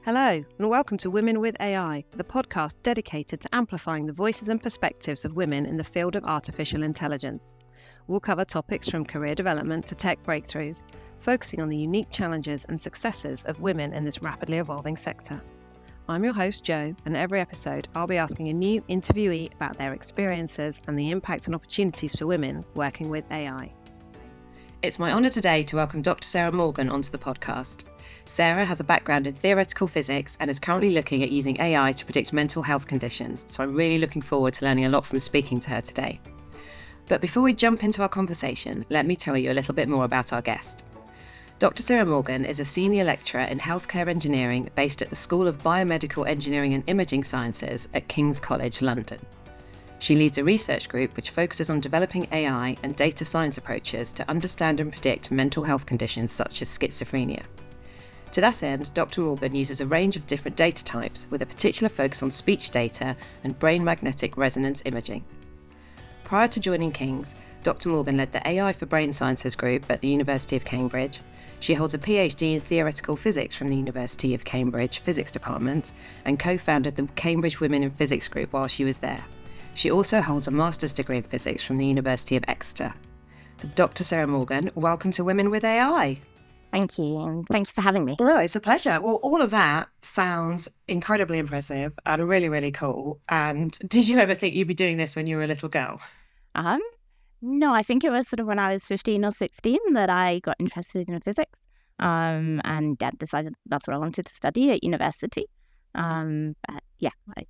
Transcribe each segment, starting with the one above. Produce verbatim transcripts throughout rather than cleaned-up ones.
Hello, and welcome to Women with A I, the podcast dedicated to amplifying the voices and perspectives of women in the field of artificial intelligence. We'll cover topics from career development to tech breakthroughs, focusing on the unique challenges and successes of women in this rapidly evolving sector. I'm your host, Jo, and every episode I'll be asking a new interviewee about their experiences and the impact and opportunities for women working with A I. It's my honour today to welcome Doctor Sarah Morgan onto the podcast. Sarah has a background in theoretical physics and is currently looking at using A I to predict mental health conditions, so I'm really looking forward to learning a lot from speaking to her today. But before we jump into our conversation, let me tell you a little bit more about our guest. Doctor Sarah Morgan is a senior lecturer in healthcare engineering based at the School of Biomedical Engineering and Imaging Sciences at King's College London. She leads a research group which focuses on developing A I and data science approaches to understand and predict mental health conditions such as schizophrenia. To that end, Doctor Morgan uses a range of different data types with a particular focus on speech data and brain magnetic resonance imaging. Prior to joining King's, Doctor Morgan led the A I for Brain Sciences group at the University of Cambridge. She holds a PhD in theoretical physics from the University of Cambridge Physics Department and co-founded the Cambridge Women in Physics group while she was there. She also holds a master's degree in physics from the University of Exeter. So Doctor Sarah Morgan, welcome to Women with A I. Thank you, and thanks for having me. Well, it's a pleasure. Well, all of that sounds incredibly impressive and really, really cool. And did you ever think you'd be doing this when you were a little girl? Um, no, I think it was sort of when I was fifteen or sixteen that I got interested in physics, um, and Dad decided that's what I wanted to study at university. Um, but yeah, I,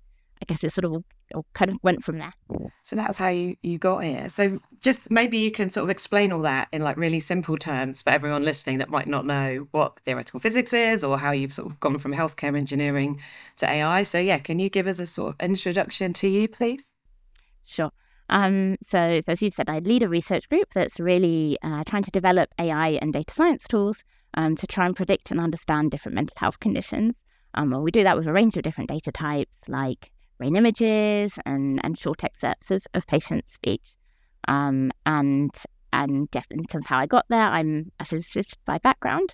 I guess it sort of all kind of went from there. So that's how you, you got here. So just maybe you can sort of explain all that in like really simple terms for everyone listening that might not know what theoretical physics is or how you've sort of gone from healthcare engineering to A I. So yeah, can you give us a sort of introduction to you, please? Sure. Um, so, so as you said, I lead a research group that's really uh, trying to develop A I and data science tools um, to try and predict and understand different mental health conditions. Um, well, we do that with a range of different data types like brain images and, and short excerpts of, of patient speech. Um, and and yes, in terms of how I got there, I'm a physicist by background.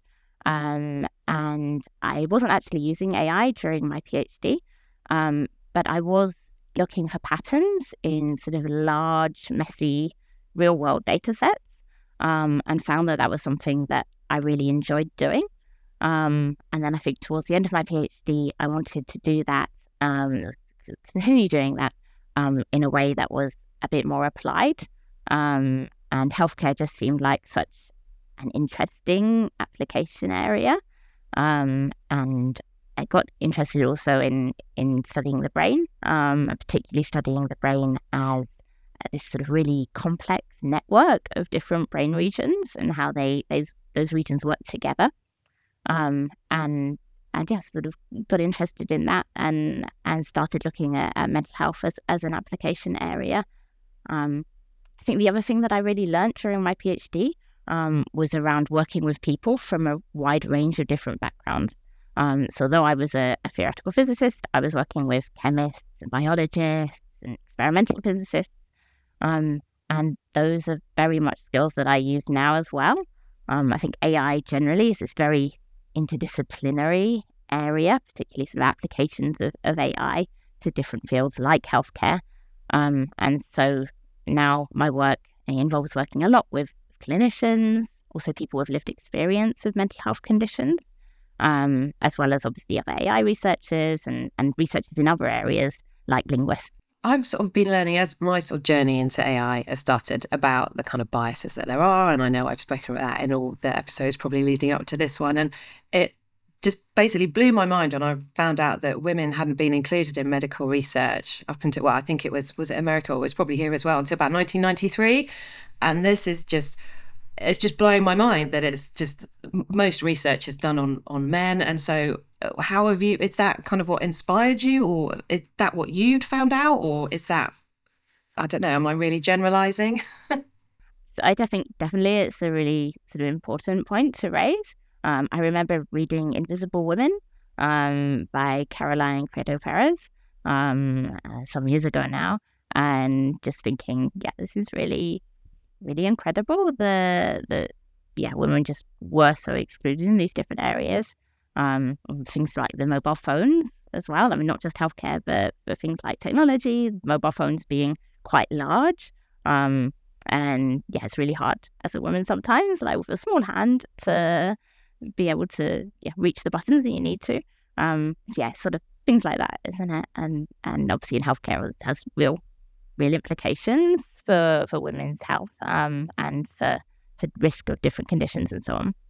Um, and I wasn't actually using A I during my PhD, um, but I was looking for patterns in sort of large, messy, real-world data sets, um, and found that that was something that I really enjoyed doing. Um, and then I think towards the end of my PhD, I wanted to do that, um, continue doing that um, in a way that was a bit more applied. Um, and healthcare just seemed like such an interesting application area. Um, and I got interested also in, in studying the brain, um, and particularly studying the brain as this sort of really complex network of different brain regions and how they, they those regions work together. Um, and and yeah, sort of got interested in that and and started looking at, at mental health as, as an application area. Um, I think the other thing that I really learned during my PhD um, was around working with people from a wide range of different backgrounds. Um, so though I was a, a theoretical physicist, I was working with chemists and biologists and experimental physicists. Um, and those are very much skills that I use now as well. Um, I think A I generally is this very interdisciplinary area, particularly sort of applications of, of A I to different fields like healthcare. Um, and so now my work involves working a lot with clinicians, also people with lived experience of mental health conditions, um, as well as obviously other A I researchers and, and researchers in other areas like linguists. I've sort of been learning as my sort of journey into A I has started about the kind of biases that there are. And I know I've spoken about that in all the episodes probably leading up to this one. And it just basically blew my mind when I found out that women hadn't been included in medical research up until, well, I think it was, was it America or it was probably here as well, until about nineteen ninety-three. And this is just, it's just blowing my mind that it's just most research is done on, on men. And so how have you, is that kind of what inspired you, or is that what you'd found out, or is that, I don't know, am I really generalizing? I think definitely it's a really sort of important point to raise. Um, I remember reading Invisible Women um, by Caroline Criado Perez um, uh, some years ago now, and just thinking, yeah, this is really, really incredible. The, the yeah, women just were so excluded in these different areas. um, things like the mobile phones as well. I mean, not just healthcare, but, but things like technology, mobile phones being quite large. Um, and yeah, it's really hard as a woman sometimes, like with a small hand, to be able to yeah, reach the buttons that you need to. Um, yeah, sort of things like that, isn't it? And and obviously in healthcare, it has real real implications for, for women's health um, and for, for risk of different conditions and so on.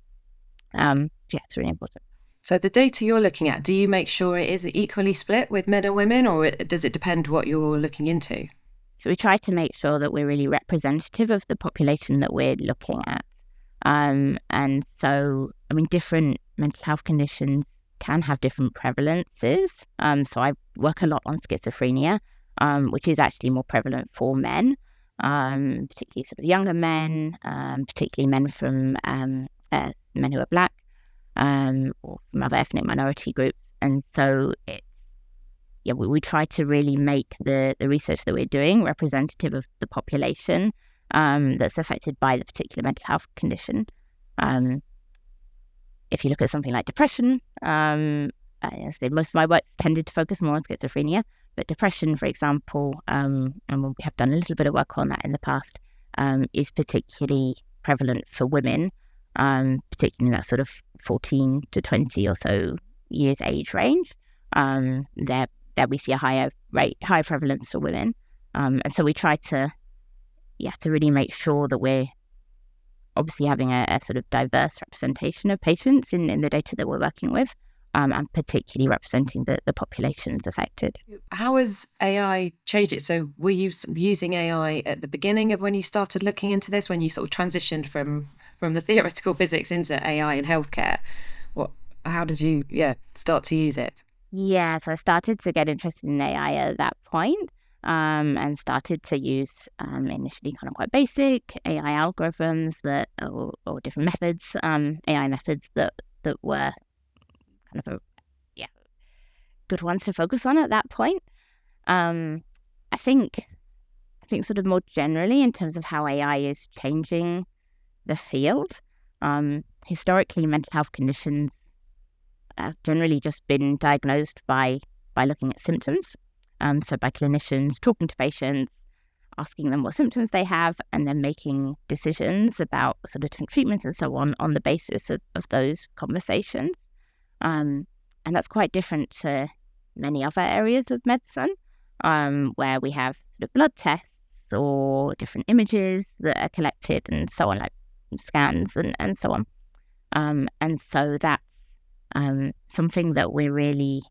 Um, yeah, it's really important. So the data you're looking at, do you make sure it is equally split with men and women, or does it depend what you're looking into? So we try to make sure that we're really representative of the population that we're looking at. Um, and so, I mean, different mental health conditions can have different prevalences. Um, so I work a lot on schizophrenia, um, which is actually more prevalent for men, um, particularly sort of younger men, um, particularly men from um, uh, men who are Black, um, or from other ethnic minority groups. And so it, yeah, we, we try to really make the, the research that we're doing representative of the population um, that's affected by the particular mental health condition. Um, if you look at something like depression, um, I say most of my work tended to focus more on schizophrenia, but depression, for example, um, and we have done a little bit of work on that in the past, um, is particularly prevalent for women, um, particularly in that sort of fourteen to twenty or so years age range. Um, there, there we see a higher rate, higher prevalence for women, um, and so we try to, yeah, to really make sure that we're obviously having a, a sort of diverse representation of patients in, in the data that we're working with, um, and particularly representing the, the populations affected. How has A I changed it? So were you using A I at the beginning of when you started looking into this, when you sort of transitioned from, from the theoretical physics into A I in healthcare? What, how did you yeah start to use it? Yeah, so I started to get interested in A I at that point. Um, and started to use um, initially kind of quite basic A I algorithms that, or, or different methods, um, A I methods that, that were kind of a yeah good ones to focus on at that point. Um, I think I think sort of more generally in terms of how A I is changing the field. Um, historically, mental health conditions have generally just been diagnosed by by looking at symptoms. Um, so by clinicians talking to patients, asking them what symptoms they have, and then making decisions about sort of treatments and so on on the basis of, of those conversations. Um, and that's quite different to many other areas of medicine, um, where we have sort of blood tests or different images that are collected and so on, like scans and, and so on. Um, and so that's um, something that we're really,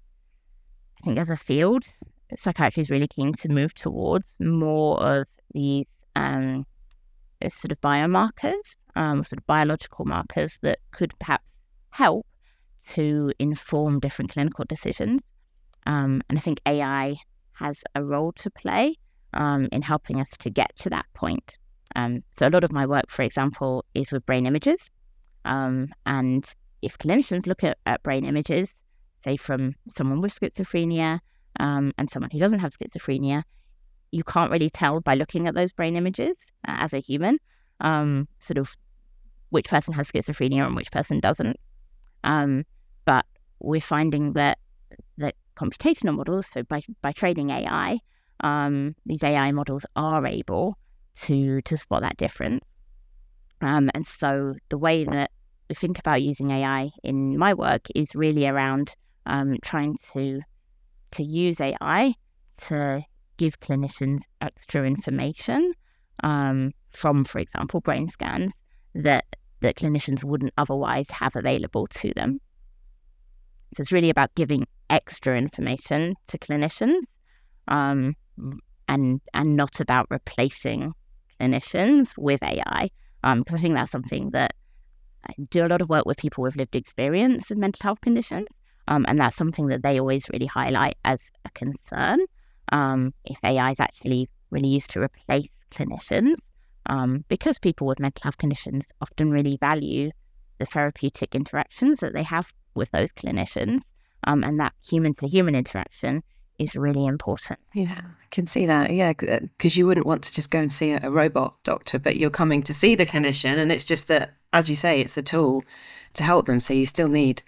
I think as a field, psychiatry is really keen to move towards more of these um, sort of biomarkers, um, sort of biological markers that could perhaps help to inform different clinical decisions. Um, and I think A I has a role to play um, in helping us to get to that point. Um, so a lot of my work, for example, is with brain images. Um, and if clinicians look at, at brain images, say from someone with schizophrenia um, and someone who doesn't have schizophrenia, you can't really tell by looking at those brain images uh, as a human, um, sort of which person has schizophrenia and which person doesn't. Um, but we're finding that that computational models, so by by training A I, um, these A I models are able to to spot that difference. Um, and so the way that we think about using A I in my work is really around um, trying to to use A I to give clinicians extra information um, from, for example, brain scans that that clinicians wouldn't otherwise have available to them. So it's really about giving extra information to clinicians, um, and and not about replacing clinicians with A I. Um, because I think that's something that I do a lot of work with people with lived experience of mental health conditions, um, and that's something that they always really highlight as a concern. Um, if A I is actually really used to replace clinicians, um, because people with mental health conditions often really value the therapeutic interactions that they have with those clinicians, um, and that human-to-human interaction is really important. Yeah, I can see that. Yeah, because you wouldn't want to just go and see a robot doctor, but you're coming to see the clinician, and it's just that, as you say, it's a tool to help them. So you still need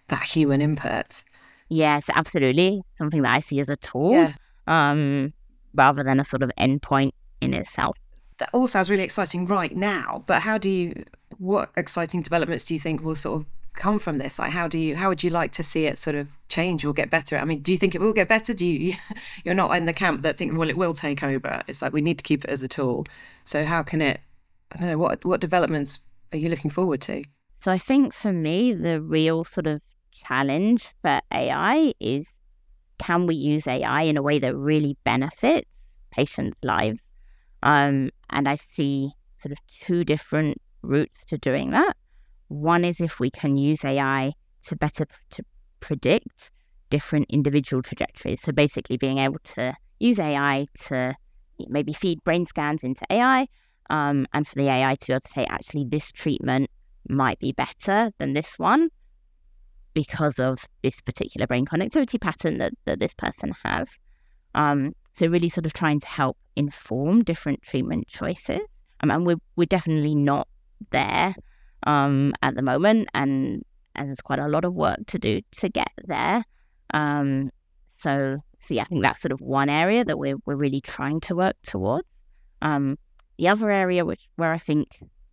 that human input. Yes, absolutely. Something that I see as a tool, Yeah. um, rather than a sort of endpoint in itself. That all sounds really exciting right now, but how do you, what exciting developments do you think will sort of come from this? Like, how do you, how would you like to see it sort of change or get better? I mean, do you think it will get better? Do you, you're not in the camp that think, well, it will take over. It's like, we need to keep it as a tool. So how can it, I don't know, what, what developments are you looking forward to? So I think for me, the real sort of challenge for A I is, can we use A I in a way that really benefits patients' lives? Um, and I see sort of two different routes to doing that. One is if we can use A I to better p- to predict different individual trajectories. So basically being able to use A I to maybe feed brain scans into A I, um, and for the A I to be able to say, actually, this treatment might be better than this one because of this particular brain connectivity pattern that, that this person has. Um, so really sort of trying to help inform different treatment choices. Um, and we're, we're definitely not there um, at the moment, and, and there's quite a lot of work to do to get there. Um, so, so yeah, I think that's sort of one area that we're, we're really trying to work towards. Um, the other area which where I think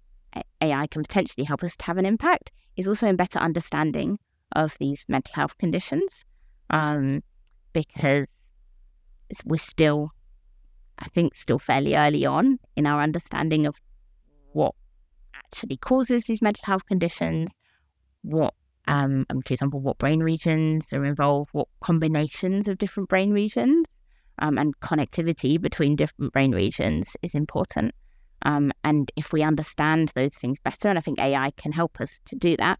A I can potentially help us to have an impact is also in better understanding of these mental health conditions, um, because we're still, I think, still fairly early on in our understanding of what actually causes these mental health conditions, what, um, for example, what brain regions are involved, what combinations of different brain regions, um, and connectivity between different brain regions is important. Um, and if we understand those things better, and I think A I can help us to do that,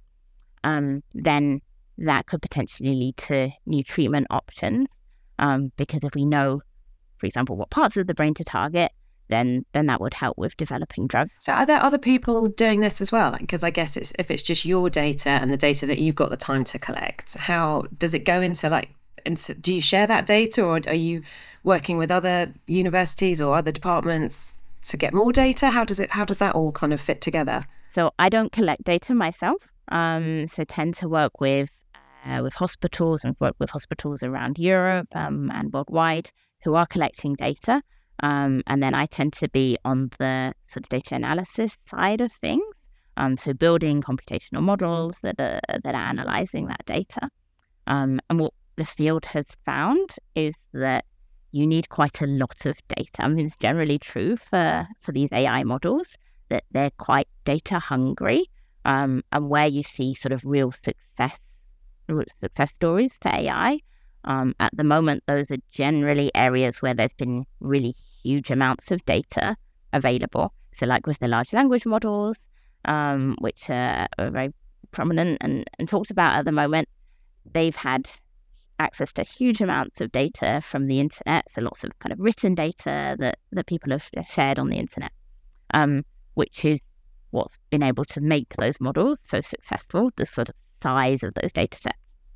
um, then that could potentially lead to new treatment options. Um, because if we know, for example, what parts of the brain to target, then then that would help with developing drugs. So are there other people doing this as well? Because I guess it's, if it's just your data and the data that you've got the time to collect, how does it go into like, into, do you share that data, or are you working with other universities or other departments to get more data? How does it, how does that all kind of fit together? So I don't collect data myself. Um, so tend to work with uh, with hospitals and work with hospitals around Europe um, and worldwide who are collecting data. Um, and then I tend to be on the sort of data analysis side of things. Um, so building computational models that are that are analyzing that data. Um, and what the field has found is that you need quite a lot of data. I mean, it's generally true for, for these A I models that they're quite data hungry. Um, and where you see sort of real success, real success stories for A I, um, at the moment, those are generally areas where there's been really huge amounts of data available. So like with the large language models, um, which are, are very prominent and, and talked about at the moment, they've had access to huge amounts of data from the internet, so lots of kind of written data that, that people have shared on the internet, um, which is what's been able to make those models so successful, the sort of size of those data sets.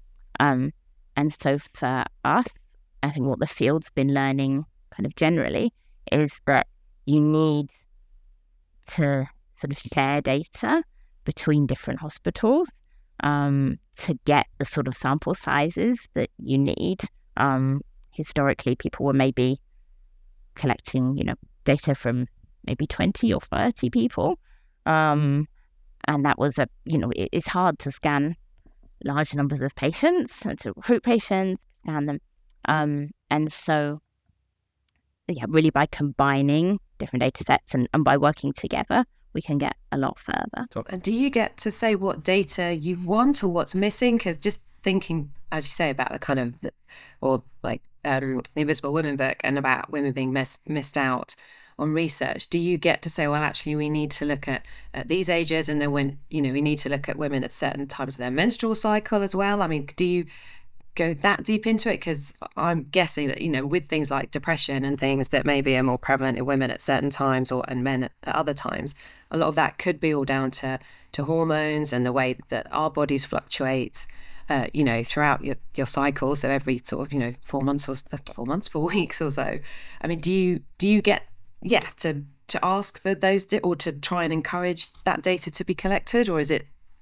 Um, and so for us, I think what the field's been learning kind of generally is that you need to sort of share data between different hospitals um, to get the sort of sample sizes that you need. Um, historically, people were maybe collecting, you know, data from maybe twenty or thirty people. Um, and that was a, you know, it, it's hard to scan large numbers of patients and to recruit patients, scan them. Um, and so, yeah, really by combining different data sets and, and by working together, we can get a lot further. And do you get to say what data you want or what's missing? Because just thinking, as you say, about the kind of, or like um, the Invisible Women book and about women being miss, missed out on research, do you get to say, well, actually, we need to look at, at these ages, and then when, you know, we need to look at women at certain times of their menstrual cycle as well? I mean, do you go that deep into it? Because I'm guessing that, you know, with things like depression and things that maybe are more prevalent in women at certain times or and men at other times, a lot of that could be all down to to hormones and the way that our bodies fluctuate, uh, you know, throughout your, your cycle. So every sort of, you know, four months or four months, four weeks or so. I mean, do you do you get yeah to to ask for those di- or to try and encourage that data to be collected, or is it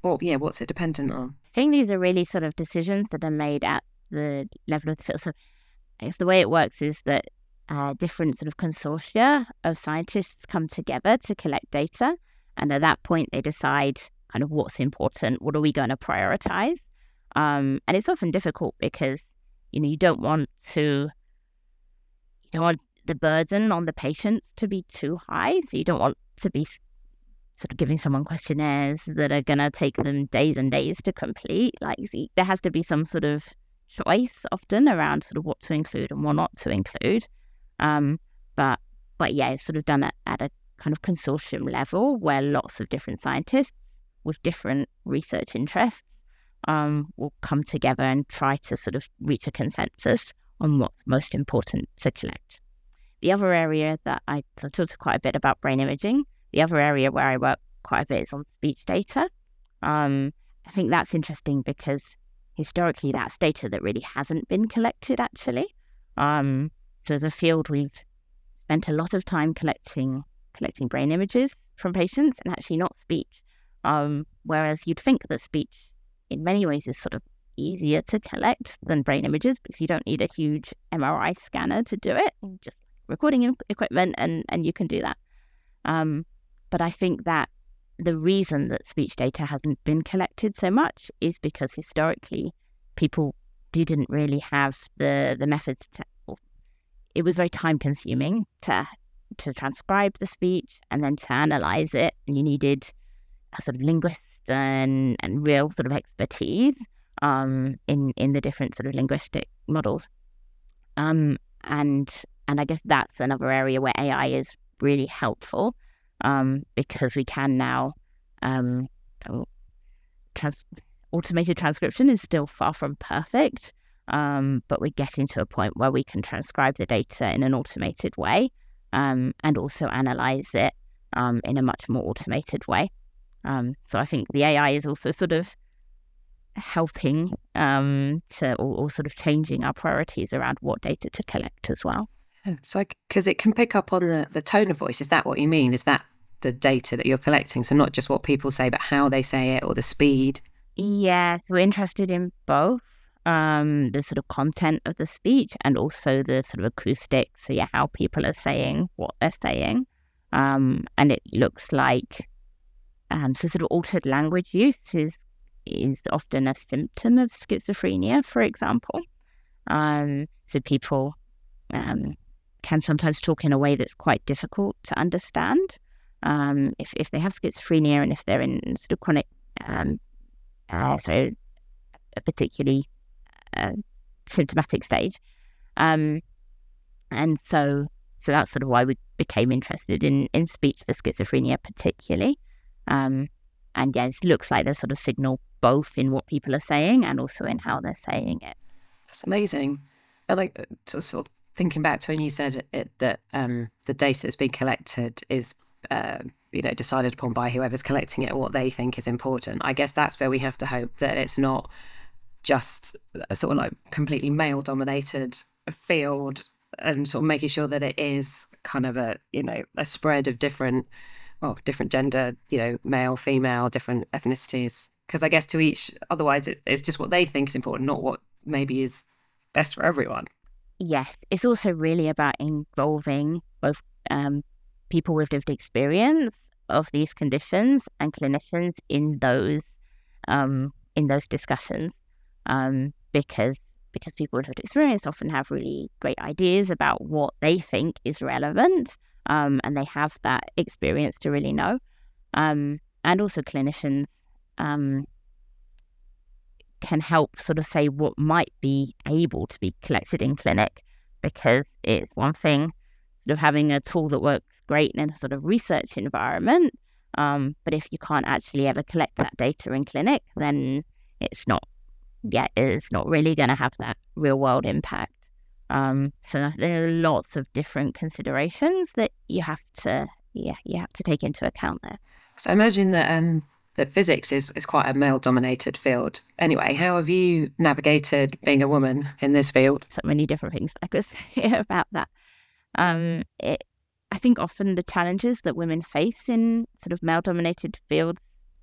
Or, yeah, what's it dependent on? I think these are really sort of decisions that are made at the level of the field. So I guess the way it works is that uh, different sort of consortia of scientists come together to collect data. And at that point, they decide kind of what's important, what are we going to prioritize? Um, and it's often difficult because, you know, you don't want to, you don't want the burden on the patients to be too high. So you don't want to be sort of giving someone questionnaires that are going to take them days and days to complete. Like, there has to be some sort of choice often around sort of what to include and what not to include. Um, but, but yeah, it's sort of done at, at a kind of consortium level where lots of different scientists with different research interests um, will come together and try to sort of reach a consensus on what's most important to collect. The other area that I talked quite a bit about brain imaging, the other area where I work quite a bit is on speech data. Um, I think that's interesting because historically that's data that really hasn't been collected actually. Um, so as a field, we've spent a lot of time collecting collecting brain images from patients and actually not speech. Um, whereas you'd think that speech in many ways is sort of easier to collect than brain images because you don't need a huge M R I scanner to do it. Just recording equipment and, and you can do that. Um, but I think that the reason that speech data hasn't been collected so much is because historically people didn't really have the, the methods to, it was very time consuming to to transcribe the speech and then to analyze it. And you needed a sort of linguist and, and real sort of expertise um, in, in the different sort of linguistic models. Um, and and I guess that's another area where A I is really helpful um, because we can now um, trans- automated transcription is still far from perfect, um, but we're getting to a point where we can transcribe the data in an automated way um, and also analyze it um, in a much more automated way. Um, so I think the A I is also sort of helping um, to or, or sort of changing our priorities around what data to collect as well. So, because it can pick up on the, the tone of voice, is that what you mean? Is that the data that you're collecting? So not just what people say, but how they say it or the speed? Yeah, so we're interested in both um, the sort of content of the speech and also the sort of acoustics. So yeah, how people are saying what they're saying. Um, and it looks like um, so sort of altered language use is is often a symptom of schizophrenia, for example. Um, so people um, can sometimes talk in a way that's quite difficult to understand. Um, if if they have schizophrenia and if they're in sort of chronic, um, uh, so a particularly uh, symptomatic stage, um, and so so that's sort of why we became interested in in speech for schizophrenia particularly. Um, and yeah, it looks like there's sort of signal both in what people are saying and also in how they're saying it. That's amazing. And like sort of thinking back to when you said it, that um, the data that's being collected is, uh, you know, decided upon by whoever's collecting it and what they think is important. I guess that's where we have to hope that it's not just a sort of like completely male-dominated field, and sort of making sure that it is kind of a, you know, a spread of different, well, different gender, you know, male, female, different ethnicities. Because I guess to each, otherwise it, it's just what they think is important, not what maybe is best for everyone. Yes, it's also really about involving both um, people with lived experience of these conditions and clinicians in those um, in those discussions, um, because because people with lived experience often have really great ideas about what they think is relevant, um, and they have that experience to really know, um, and also clinicians um, can help sort of say what might be able to be collected in clinic, because it's one thing sort of having a tool that works great in a sort of research environment, um, but if you can't actually ever collect that data in clinic, then it's not, yeah, it's not really going to have that real world impact. Um, so there are lots of different considerations that you have to, yeah, you have to take into account there. So I imagine that um, that physics is, is quite a male-dominated field. Anyway, how have you navigated being a woman in this field? So many different things I could say about that. Um, it, I think often the challenges that women face in sort of male-dominated fields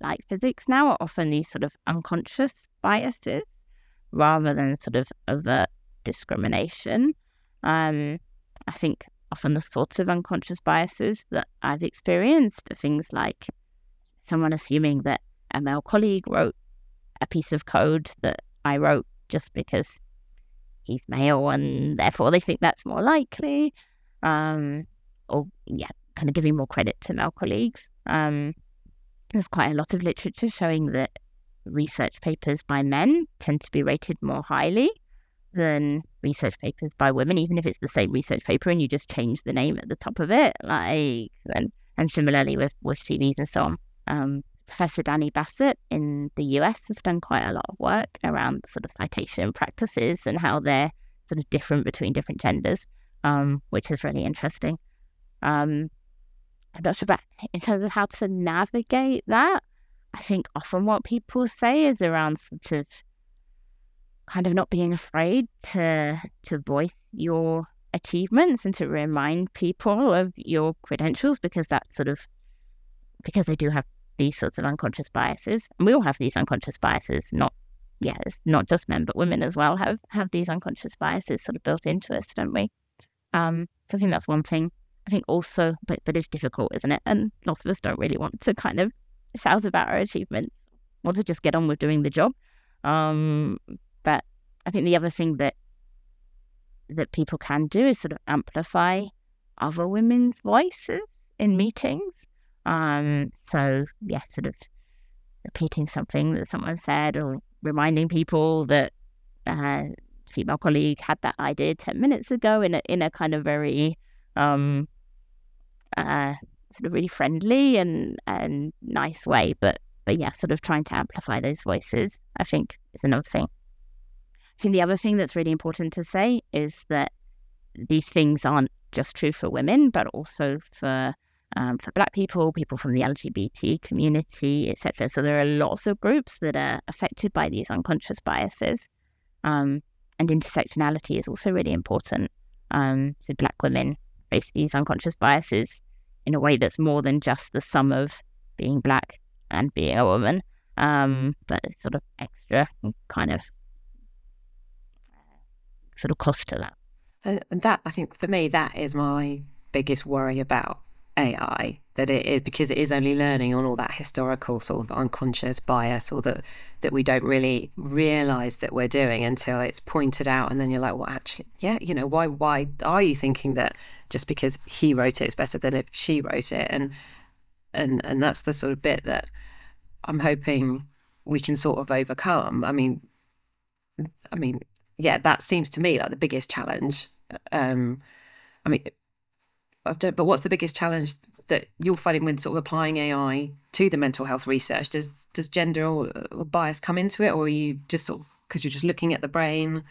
like physics now are often these sort of unconscious biases rather than sort of overt discrimination. Um, I think often the sorts of unconscious biases that I've experienced are things like someone assuming that a male colleague wrote a piece of code that I wrote just because he's male and therefore they think that's more likely. Um, or, yeah, kind of giving more credit to male colleagues. Um, there's quite a lot of literature showing that research papers by men tend to be rated more highly than research papers by women, even if it's the same research paper and you just change the name at the top of it. Like, and, and similarly with, with C Vs and so on. Um, Professor Danny Bassett in the U S has done quite a lot of work around sort of citation practices and how they're sort of different between different genders, um, which is really interesting. Um, I'm not sure about in terms of how to navigate that. I think often what people say is around sort of kind of not being afraid to to voice your achievements and to remind people of your credentials, because that sort of because they do have these sorts of unconscious biases. And we all have these unconscious biases, not yeah, it's not just men, but women as well have, have these unconscious biases sort of built into us, don't we? Um, so I think that's one thing. I think also, but, but it's difficult, isn't it? And lots of us don't really want to kind of shout about our achievements, want to just get on with doing the job. Um, but I think the other thing that that people can do is sort of amplify other women's voices in meetings. Um, so yeah, sort of repeating something that someone said or reminding people that uh, female colleague had that idea ten minutes ago in a in a kind of very um uh sort of really friendly and and nice way, but but yeah, sort of trying to amplify those voices, I think, is another thing. I think the other thing that's really important to say is that these things aren't just true for women, but also for um, for Black people, people from the L G B T community, et cetera. So there are lots of groups that are affected by these unconscious biases. Um, and intersectionality is also really important. Um, so Black women face these unconscious biases in a way that's more than just the sum of being Black and being a woman, um, but it's sort of extra kind of sort of cost to that. And that, I think, for me, that is my biggest worry about A I, that it is because it is only learning on all that historical sort of unconscious bias, or that that we don't really realise that we're doing until it's pointed out, and then you're like, well, actually, yeah, you know, why why are you thinking that just because he wrote it is better than if she wrote it? And and and that's the sort of bit that I'm hoping we can sort of overcome. I mean, I mean. Yeah, that seems to me like the biggest challenge. Um, I mean, I don't, but what's the biggest challenge that you're finding when sort of applying A I to the mental health research? Does does gender or, or bias come into it, or are you just sort of, because you're just looking at the brain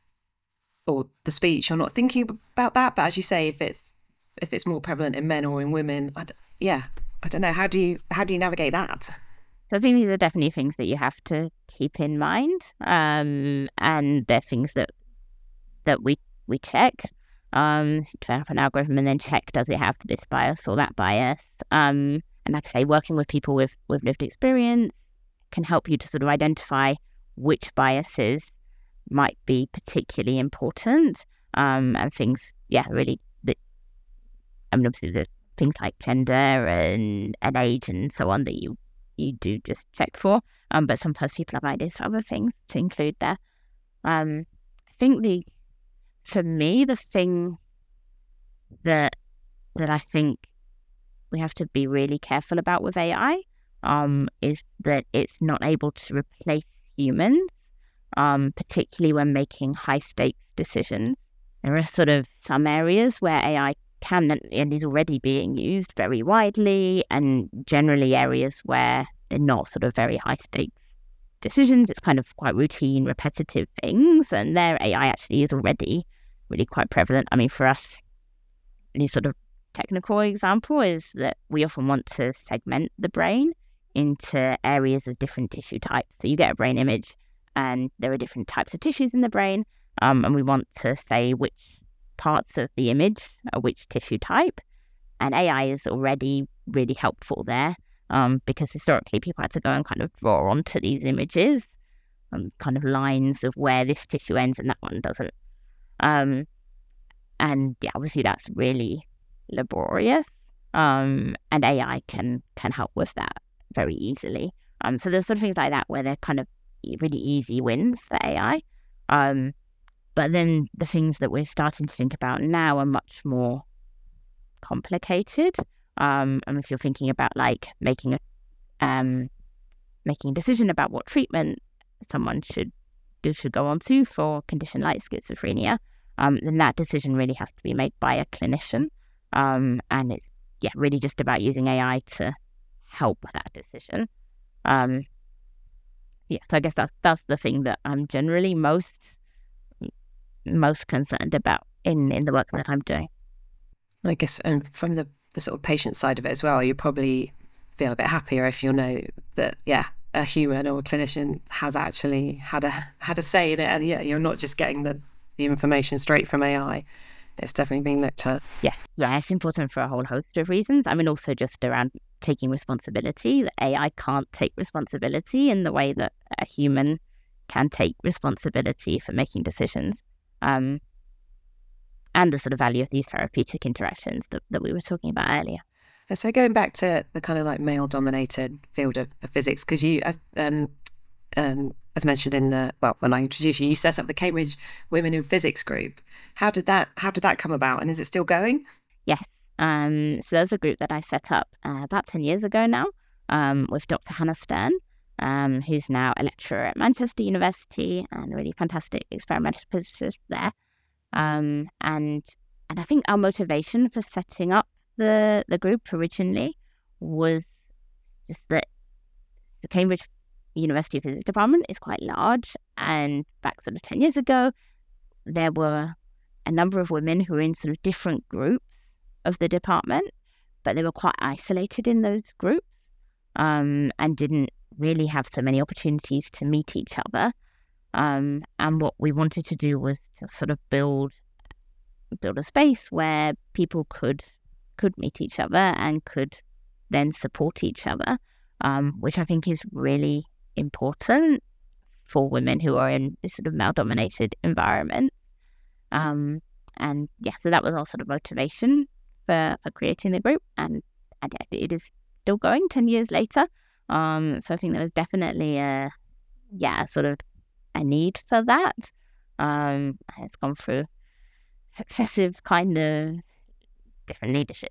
or the speech, you're not thinking about that? But as you say, if it's if it's more prevalent in men or in women, I d- yeah, I don't know. How do you how do you navigate that? So I think these are definitely things that you have to keep in mind, um, and they're things that that we we check. Um, develop an algorithm and then check, does it have this bias or that bias? Um, and like I say, working with people with, with lived experience can help you to sort of identify which biases might be particularly important, um, and things, yeah, really, that, I mean, obviously there's things like gender and, and age and so on that you you do just check for, um, but sometimes people have ideas for other things to include there. Um, I think the, for me, the thing that that I think we have to be really careful about with A I, um, is that it's not able to replace humans, um, particularly when making high stakes decisions. There are sort of some areas where A I can and is already being used very widely, and generally areas where they're not sort of very high stakes decisions. It's kind of quite routine, repetitive things, and there A I actually is already really quite prevalent. I mean, for us, any sort of technical example is that we often want to segment the brain into areas of different tissue types. So you get a brain image and there are different types of tissues in the brain, um, and we want to say which parts of the image are which tissue type, and A I is already really helpful there. um, because historically people had to go and kind of draw onto these images, um, kind of lines of where this tissue ends and that one doesn't. Um, and yeah, obviously that's really laborious, um, and A I can can help with that very easily. Um, so there's sort of things like that where they're kind of really easy wins for A I. Um, but then the things that we're starting to think about now are much more complicated. Um, and if you're thinking about like making a um, making a decision about what treatment someone should should go on to for a condition like schizophrenia, um, then that decision really has to be made by a clinician. Um, and it's yeah, really just about using A I to help that decision. Um, yeah, so I guess that's that's the thing that I'm generally most most concerned about in, in the work that I'm doing. I guess, and from the, the sort of patient side of it as well, you probably feel a bit happier if you know that, yeah, a human or a clinician has actually had a had a say in it, and yeah, you're not just getting the, the information straight from A I. It's definitely being looked at. Yeah, yeah, it's important for a whole host of reasons. I mean, also just around taking responsibility. The A I can't take responsibility in the way that a human can take responsibility for making decisions. Um, and the sort of value of these therapeutic interactions that, that we were talking about earlier. So going back to the kind of like male-dominated field of, of physics, because you, um, um, as mentioned in the, well, when I introduced you, you set up the Cambridge Women in Physics group. How did that, how did that come about, and is it still going? Yes. Um, so there's a group that I set up uh, about ten years ago now um, with Doctor Hannah Stern, um, who's now a lecturer at Manchester University and a really fantastic experimental physicist there. Um, and and I think our motivation for setting up the, the group originally was just that the Cambridge University Physics Department is quite large, and back sort of ten years ago, there were a number of women who were in sort of different groups of the department, but they were quite isolated in those groups, um, and didn't really have so many opportunities to meet each other. Um, and what we wanted to do was to sort of build build a space where people could could meet each other and could then support each other, um, which I think is really important for women who are in this sort of male-dominated environment. Um, and yeah, so that was our sort of motivation for, for creating the group, and, and yeah, it is still going ten years later. Um, so I think there was definitely a, yeah, sort of a need for that. Um, it's gone through successive kind of different leadership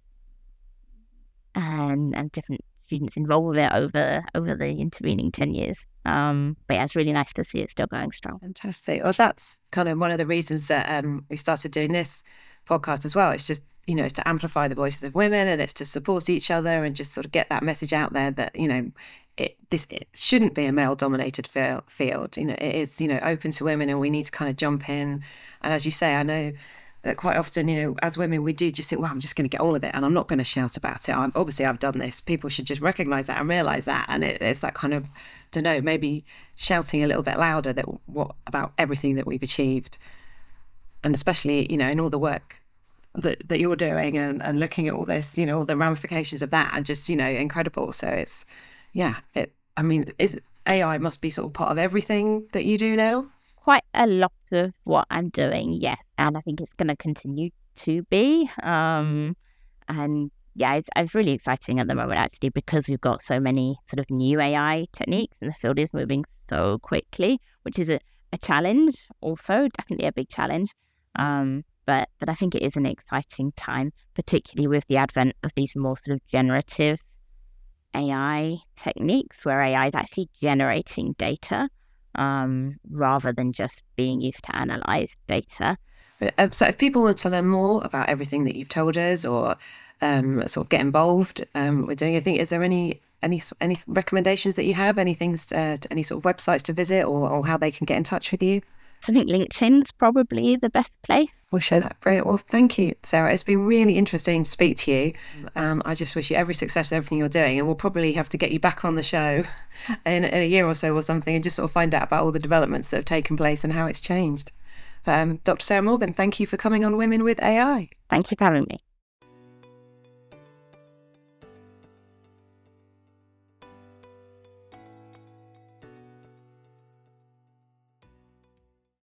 and and different students involved with it over over the intervening ten years. Um, but yeah, it's really nice to see it still going strong. Fantastic. Well, that's kind of one of the reasons that um, we started doing this podcast as well. It's just, you know, it's to amplify the voices of women, and it's to support each other and just sort of get that message out there that, you know, it this it shouldn't be a male-dominated field. You know, it is, you know, open to women, and we need to kind of jump in. And as you say, I know that quite often, you know, as women, we do just think, well, I'm just going to get all of it, and I'm not going to shout about it. I'm, obviously, I've done this. People should just recognise that and realise that. And it, it's that kind of, don't know, maybe shouting a little bit louder that what about everything that we've achieved, and especially, you know, in all the work that that you're doing, and, and looking at all this, you know, all the ramifications of that, and just, you know, incredible. So it's, yeah, it. I mean, is A I must be sort of part of everything that you do now? Quite a lot of what I'm doing, yes, and I think it's going to continue to be. Um, and yeah, it's, it's really exciting at the moment, actually, because we've got so many sort of new A I techniques, and the field is moving so quickly, which is a, a challenge, also definitely a big challenge. Um, but but I think it is an exciting time, particularly with the advent of these more sort of generative A I techniques, where A I is actually generating data. Um, rather than just being used to analyze data. So if people want to learn more about everything that you've told us, or um, sort of get involved um, with doing anything, is there any any any recommendations that you have, any things, uh, to, any sort of websites to visit, or, or how they can get in touch with you? I think LinkedIn's probably the best place. We'll share that. Brilliant. Well, thank you, Sarah. It's been really interesting to speak to you. Um, I just wish you every success with everything you're doing, and we'll probably have to get you back on the show in, in a year or so or something, and just sort of find out about all the developments that have taken place and how it's changed. Um, Doctor Sarah Morgan, thank you for coming on Women with A I. Thank you for having me.